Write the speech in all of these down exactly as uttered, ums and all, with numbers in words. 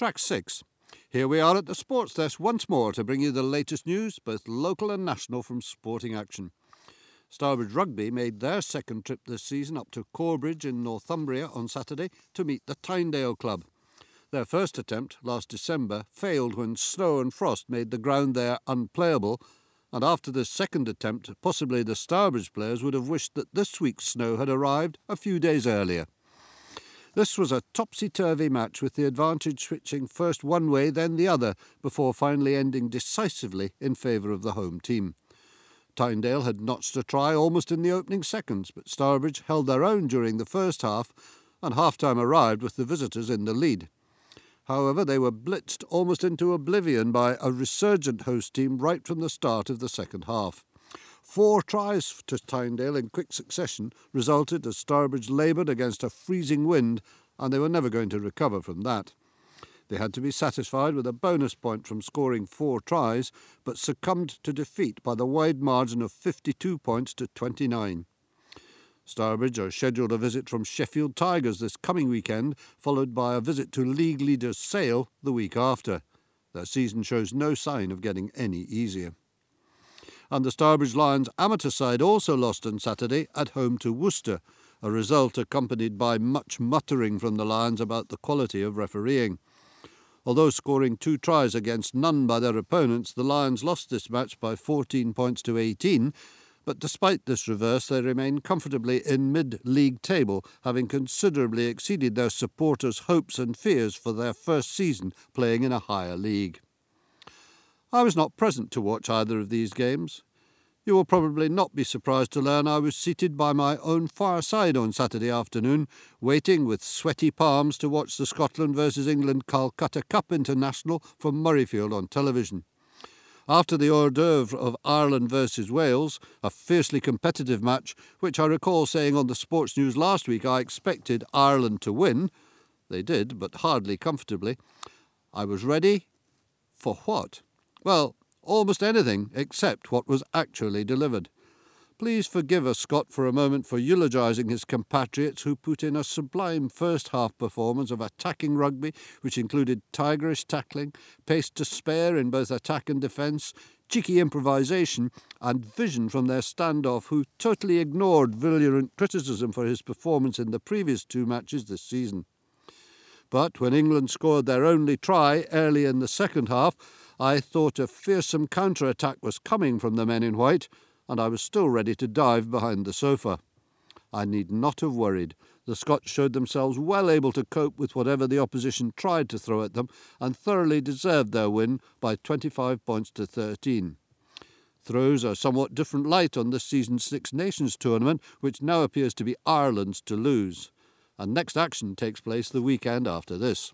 Track six. Here we are at the Sports Desk once more to bring you the latest news, both local and national, from sporting action. Stourbridge Rugby made their second trip this season up to Corbridge in Northumbria on Saturday to meet the Tynedale club. Their first attempt, last December, failed when snow and frost made the ground there unplayable, and after this second attempt, possibly the Stourbridge players would have wished that this week's snow had arrived a few days earlier. This was a topsy-turvy match, with the advantage switching first one way then the other before finally ending decisively in favour of the home team. Tynedale had notched a try almost in the opening seconds, but Stourbridge held their own during the first half, and half-time arrived with the visitors in the lead. However, they were blitzed almost into oblivion by a resurgent host team right from the start of the second half. Four tries to Tynedale in quick succession resulted as Stourbridge laboured against a freezing wind, and they were never going to recover from that. They had to be satisfied with a bonus point from scoring four tries, but succumbed to defeat by the wide margin of fifty-two points to twenty-nine. Stourbridge are scheduled a visit from Sheffield Tigers this coming weekend, followed by a visit to league leaders Sale the week after. Their season shows no sign of getting any easier. And the Stourbridge Lions amateur side also lost on Saturday at home to Worcester, a result accompanied by much muttering from the Lions about the quality of refereeing. Although scoring two tries against none by their opponents, the Lions lost this match by fourteen points to eighteen, but despite this reverse they remain comfortably in mid-league table, having considerably exceeded their supporters' hopes and fears for their first season playing in a higher league. I was not present to watch either of these games. You will probably not be surprised to learn I was seated by my own far side on Saturday afternoon, waiting with sweaty palms to watch the Scotland versus England Calcutta Cup International from Murrayfield on television. After the hors d'oeuvre of Ireland versus Wales, a fiercely competitive match, which I recall saying on the Sports News last week I expected Ireland to win, they did, but hardly comfortably, I was ready for what? Well, almost anything except what was actually delivered. Please forgive us, Scott, for a moment for eulogising his compatriots who put in a sublime first-half performance of attacking rugby, which included tigerish tackling, pace to spare in both attack and defence, cheeky improvisation, and vision from their standoff, who totally ignored virulent criticism for his performance in the previous two matches this season. But when England scored their only try early in the second half, I thought a fearsome counter-attack was coming from the men in white, and I was still ready to dive behind the sofa. I need not have worried. The Scots showed themselves well able to cope with whatever the opposition tried to throw at them, and thoroughly deserved their win by twenty-five points to thirteen. Throws a somewhat different light on this season's Six Nations tournament, which now appears to be Ireland's to lose. And next action takes place the weekend after this.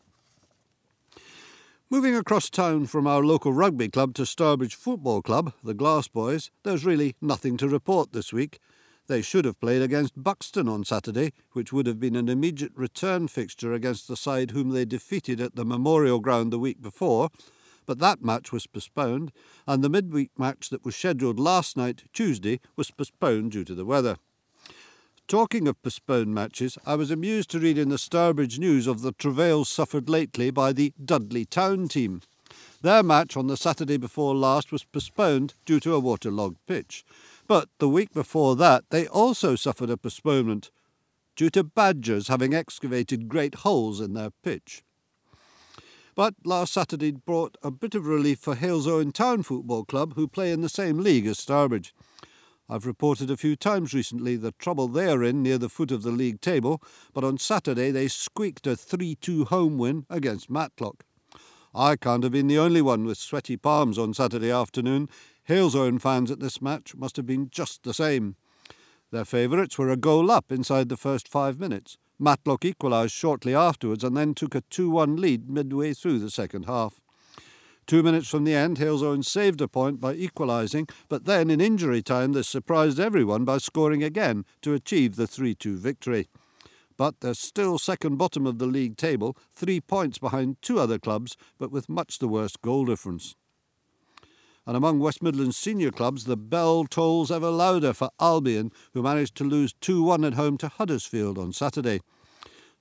Moving across town from our local rugby club to Stourbridge Football Club, the Glass Boys, there's really nothing to report this week. They should have played against Buxton on Saturday, which would have been an immediate return fixture against the side whom they defeated at the Memorial Ground the week before, but that match was postponed, and the midweek match that was scheduled last night, Tuesday, was postponed due to the weather. Talking of postponed matches, I was amused to read in the Stourbridge News of the travails suffered lately by the Dudley Town team. Their match on the Saturday before last was postponed due to a waterlogged pitch. But the week before that, they also suffered a postponement due to badgers having excavated great holes in their pitch. But last Saturday brought a bit of relief for Halesowen Town Football Club, who play in the same league as Stourbridge. I've reported a few times recently the trouble they are in near the foot of the league table, but on Saturday they squeaked a three two home win against Matlock. I can't have been the only one with sweaty palms on Saturday afternoon. Halesowen fans at this match must have been just the same. Their favourites were a goal up inside the first five minutes. Matlock equalised shortly afterwards and then took a two one lead midway through the second half. Two minutes from the end, Halesowen saved a point by equalising, but then in injury time they surprised everyone by scoring again to achieve the three two victory. But they're still second bottom of the league table, three points behind two other clubs, but with much the worst goal difference. And among West Midlands senior clubs, the bell tolls ever louder for Albion, who managed to lose two one at home to Huddersfield on Saturday.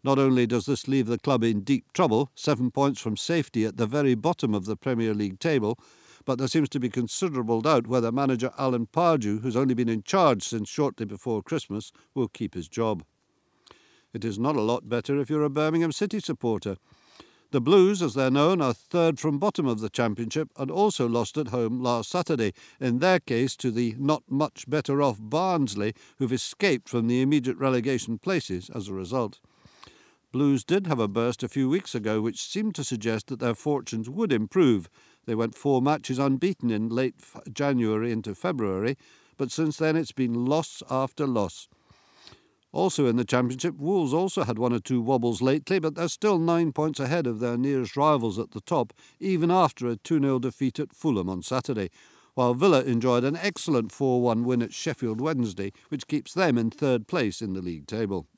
Not only does this leave the club in deep trouble, seven points from safety at the very bottom of the Premier League table, but there seems to be considerable doubt whether manager Alan Pardew, who's only been in charge since shortly before Christmas, will keep his job. It is not a lot better if you're a Birmingham City supporter. The Blues, as they're known, are third from bottom of the Championship and also lost at home last Saturday, in their case to the not much better off Barnsley, who've escaped from the immediate relegation places as a result. Blues did have a burst a few weeks ago which seemed to suggest that their fortunes would improve. They went four matches unbeaten in late January into February, but since then it's been loss after loss. Also in the Championship, Wolves also had one or two wobbles lately, but they're still nine points ahead of their nearest rivals at the top, even after a two nil defeat at Fulham on Saturday, while Villa enjoyed an excellent four one win at Sheffield Wednesday, which keeps them in third place in the league table.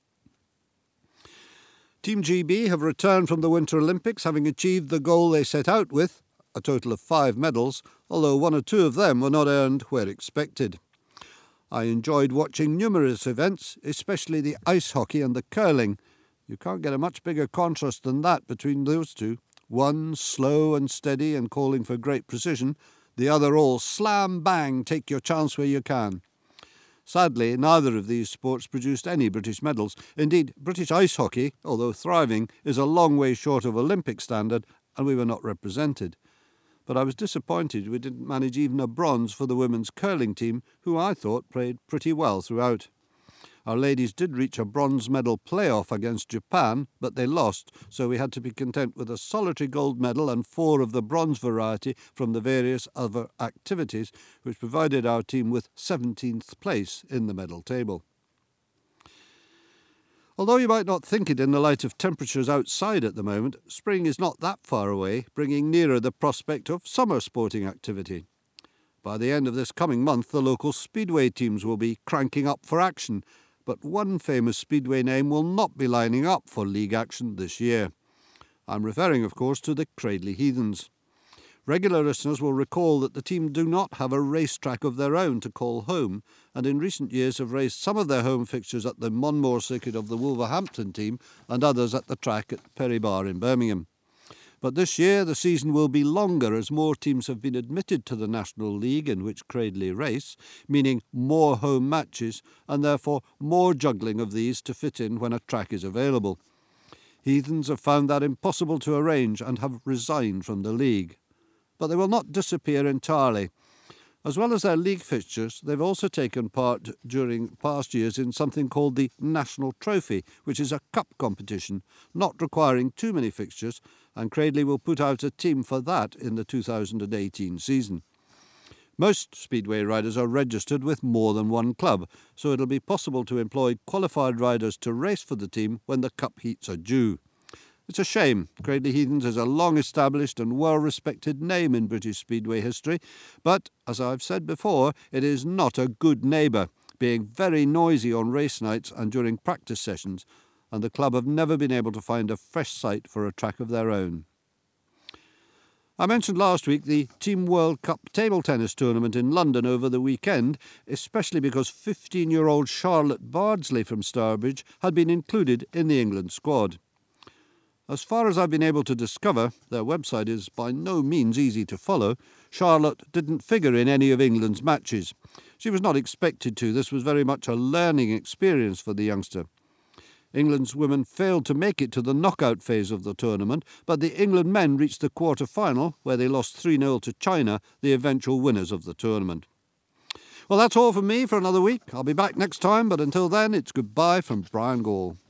Team G B have returned from the Winter Olympics, having achieved the goal they set out with, a total of five medals, although one or two of them were not earned where expected. I enjoyed watching numerous events, especially the ice hockey and the curling. You can't get a much bigger contrast than that between those two. One slow and steady and calling for great precision, the other all slam bang, take your chance where you can. Sadly, neither of these sports produced any British medals. Indeed, British ice hockey, although thriving, is a long way short of Olympic standard, and we were not represented. But I was disappointed we didn't manage even a bronze for the women's curling team, who I thought played pretty well throughout. Our ladies did reach a bronze medal playoff against Japan, but they lost, so we had to be content with a solitary gold medal and four of the bronze variety from the various other activities, which provided our team with seventeenth place in the medal table. Although you might not think it in the light of temperatures outside at the moment, spring is not that far away, bringing nearer the prospect of summer sporting activity. By the end of this coming month, the local speedway teams will be cranking up for action, but one famous speedway name will not be lining up for league action this year. I'm referring, of course, to the Cradley Heathens. Regular listeners will recall that the team do not have a racetrack of their own to call home, and in recent years have raced some of their home fixtures at the Monmore circuit of the Wolverhampton team and others at the track at Perry Bar in Birmingham. But this year the season will be longer as more teams have been admitted to the National League in which Cradley race, meaning more home matches and therefore more juggling of these to fit in when a track is available. Heathens have found that impossible to arrange and have resigned from the league. But they will not disappear entirely. As well as their league fixtures, they've also taken part during past years in something called the National Trophy, which is a cup competition, not requiring too many fixtures, and Cradley will put out a team for that in the two thousand eighteen season. Most speedway riders are registered with more than one club, so it'll be possible to employ qualified riders to race for the team when the cup heats are due. It's a shame. Cradley Heathens is a long-established and well-respected name in British speedway history, but, as I've said before, it is not a good neighbour, being very noisy on race nights and during practice sessions, and the club have never been able to find a fresh site for a track of their own. I mentioned last week the Team World Cup table tennis tournament in London over the weekend, especially because fifteen-year-old Charlotte Bardsley from Stourbridge had been included in the England squad. As far as I've been able to discover, their website is by no means easy to follow, Charlotte didn't figure in any of England's matches. She was not expected to. This was very much a learning experience for the youngster. England's women failed to make it to the knockout phase of the tournament, but the England men reached the quarter-final, where they lost three nil to China, the eventual winners of the tournament. Well, that's all from me for another week. I'll be back next time, but until then, it's goodbye from Brian Gall.